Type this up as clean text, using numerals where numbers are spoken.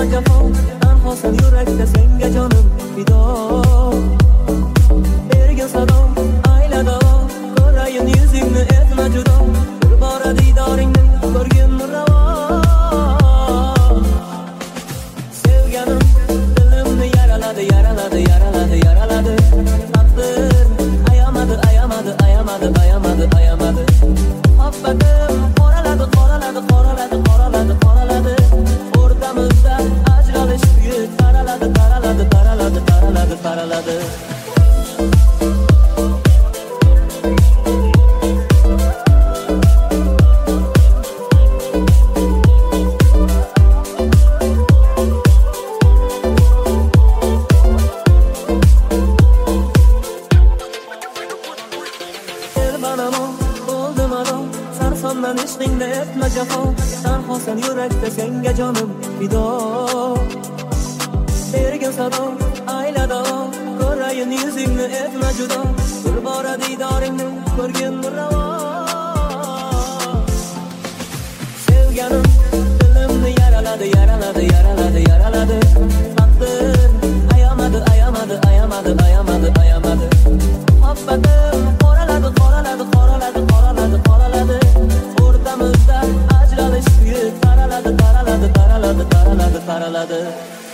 jafo, tanhosan yurakda senga jonim fido. Bergin salom, aylado, ko'rayin yuzingni etma judo. Bir bora diydoringni ko'rgin ravo. Sevganim dilimni yaraladi, yaraladi, yaraladi, yaraladi. Taqdir ayamadi, ayamadi, ayamadi, ayamadi, ayamadi. Muhabbatim qoraladi, qoraladi, qoraladi, qoraladi, qoraladi. O'rtamizda ajralish kuyi taraladi, taraladi, taraladi, taraladi, taraladi. Sondan ishqingda etma jafo, tanhosan yurakda senga jonim fido. Bergin sado, aylado, ko'rayin yuzingni etma judo. Bir bora diydoringni ko'rgin ravo. Sevganim dilimni yaraladi, yaraladi, yaraladi, yaraladi. Taqdir ayamadi, ayamadi, ayamadi, ayamadi, ayamadi. Muhabbatim qoraladi, qoraladi, qoraladi, qoraladi, qoraladi. O'rtamizda ajralish kuyi taraladi, taraladi, taraladi, taraladi, taraladi.